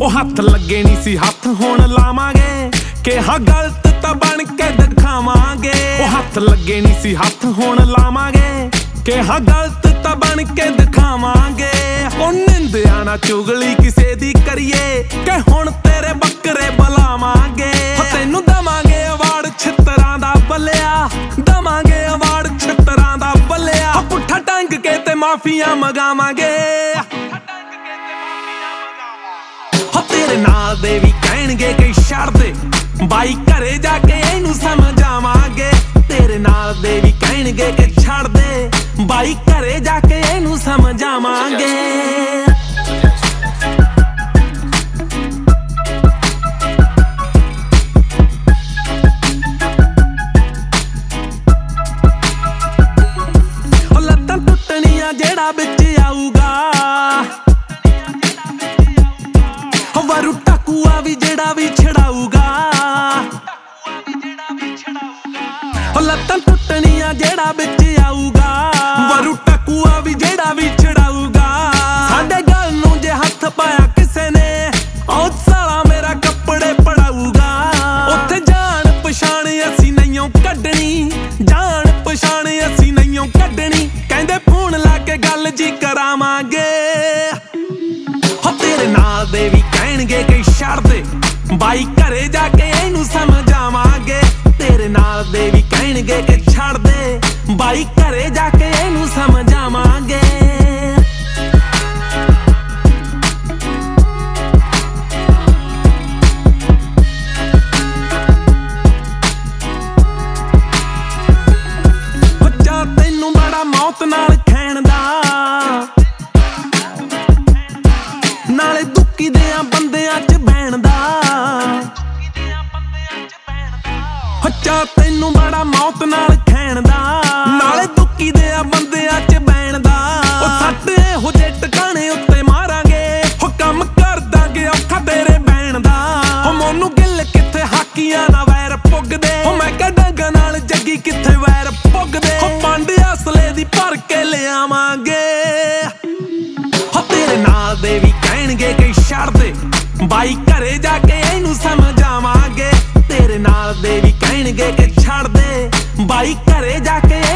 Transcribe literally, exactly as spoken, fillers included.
ਉਹ ਹੱਥ ਲੱਗੇ ਨਹੀਂ ਸੀ ਹੱਥ ਹੁਣ ਲਾਵਾਂਗੇ, ਕਿਹਾ ਗਲਤ ਤਾਂ ਬਣ ਕੇ ਦਿਖਾਵਾਂਗੇ। ਉਹ ਹੱਥ ਲੱਗੇ ਨਹੀਂ ਸੀ ਹੱਥ ਹੁਣ ਲਾਵਾਂਗੇ, ਕਿਹਾ ਗਲਤ ਤਾਂ ਬਣ ਕੇ ਦਿਖਾਵਾਂਗੇ। ਉਹ ਨਿੰਦਿਆ ਨਾ ਚੁਗਲੀ ਕਿਸੇ ਦੀ ਕਰੀਏ, ਕਿ ਹੁਣ ਤੇਰੇ ਬੱਕਰੇ ਬੁਲਾਵਾਂਗੇ। ਤੈਨੂੰ ਦਵਾਂਗੇ ਅਵਾਰਡ ਛਿੱਤਰਾਂ ਦਾ ਬੱਲਿਆ, ਦਵਾਂਗੇ ਅਵਾਰਡ ਛਿੱਤਰਾਂ ਦਾ ਬੱਲਿਆ। ਪੁੱਠਾ ਟੰਗ ਕੇ ਤੇ ਮਾਫੀਆਂ ਮੰਗਾਵਾਂਗੇ। ਤੇਰੇ ਨਾਲ ਦੇ ਵੀ ਕਹਿਣਗੇ ਕਿ ਛੱਡ ਦੇ ਬਾਈ, ਘਰੇ ਜਾ ਕੇ ਇਹਨੂੰ ਸਮਝਾਵਾਂਗੇ। ਤੇਰੇ ਨਾਲ ਦੇ ਵੀ ਕਹਿਣਗੇ ਕਿ ਛੱਡ ਦੇ ਬਾਈ, ਘਰੇ ਜਾ ਕੇ ਇਹਨੂੰ ਸਮਝਾਵਾਂਗੇ। ਉਹ ਲੱਤਾਂ ਟੁੱਟਣੀਆਂ ਜਿਹੜਾ ਵਿੱਚ ਆਊਗਾ, ਵਰੂ ਟਕੂਆ ਵੀ ਜਿਹੜਾ ਵੀ ਛੜਾਊਗਾ। ਉਹ ਲੱਤਾਂ ਟੁੱਟਣੀਆਂ ਜਿਹੜਾ ਵਿੱਚ ਆਊਗਾ, ਵਰੂ ਟਕੂਆ ਵੀ ਜਿਹੜਾ ਵੀ ਛੜਾਊਗਾ। ਸਾਡੇ ਗੱਲ ਨੂੰ ਜੇ ਹੱਥ ਪਾਇਆ ਕਿਸੇ ਨੇ, ਉਹ ਸਾਲਾ ਮੇਰਾ ਕੱਪੜੇ ਪੜਾਊਗਾ। ਉੱਥੇ ਜਾਣ ਪਛਾਣ ਅਸੀਂ ਨਹੀਂਓ ਕੱਢਣੀ, ਜਾਣ ਪਛਾਣ ਅਸੀਂ ਨਹੀਂਓ ਕੱਢਣੀ। ਕਹਿੰਦੇ ਫੋਨ ਲਾ ਕੇ ਗੱਲ ਜੀ ਕਰਾਵਾਂਗੇ। ਤੇਰੇ ਨਾਲ ਦੇ ਵੀ ਕਹਿਣਗੇ ਕਿ ਛੱਡ ਦੇ ਬਾਈ, ਘਰੇ ਜਾ ਕੇ ਇਹਨੂੰ ਸਮਝਾਵਾਂਗੇ। ਤੇਰੇ ਨਾਲ ਦੇ ਵੀ ਕਹਿਣਗੇ ਕਿ ਛੱਡ ਦੇ ਬਾਈ, ਘਰੇ ਜਾ ਕੇ ਇਹਨੂੰ ਸਮਝਾਵਾਂਗੇ। ਬੱਚਾ ਤੈਨੂੰ ਬੜਾ ਮੌਤ ਨਾਲ ਖੈਣ ਦਾ, ਨਾਲੇ ਦੁੱਕੀ ਦਿਆਂ ਬੰਦਿਆਂ ਚ ਬਹਿਣ ਦਾ। ਬੱਚਾ ਤੈਨੂੰ ਬੜਾ ਮੌਤ ਨਾਲ ਖੈਣ ਦਾ, ਨਾਲੇ ਦੁੱਕੀ ਦਿਆਂ ਬੰਦਿਆਂ ਚ ਬਹਿਣ ਦਾ। ਉਹ ਸੱਟ ਇਹੋ ਜਿਹੇ ਟਿਕਾਣੇ ਉੱਤੇ ਮਾਰਾਂਗੇ, ਹੋ ਕੰਮ ਕਰ ਦਾਂਗੇ ਔਖਾ ਤੇਰੇ ਬਹਿਣ ਦਾ। ਹੋ ਮੋਨੂੰ ਗਿੱਲ ਕਿੱਥੇ ਹਾਕੀਆਂ ਨਾਲ ਵੈਰ ਪੁੱਗਦੇ, ਹੋ ਮੈਂ ਕਿਹਾ ਡੰਗਾ ਨਾਲ ਜੱਗੀ ਕਿੱਥੇ ਵੈਰ ਪੁੱਗਦੇ। ਹੋ ਪੰਡ ਅਸਲੇ ਦੀ ਭਰ ਕੇ ਲਿਆਵਾਂਗੇ। ਤੇਰੇ ਨਾਲ ਦੇ ਵੀ ਕਹਿਣਗੇ ਕਿ ਛੱਡ ਦੇ ਬਾਈ, ਘਰੇ ਜਾ ਕੇ ਇਹਨੂੰ ਸਮਝਾਵਾਂਗੇ। ਤੇਰੇ ਨਾਲ ਦੇ ਵੀ ਕਹਿਣਗੇ ਕਿ ਛੱਡ ਦੇ ਬਾਈ, ਘਰੇ ਜਾ ਕੇ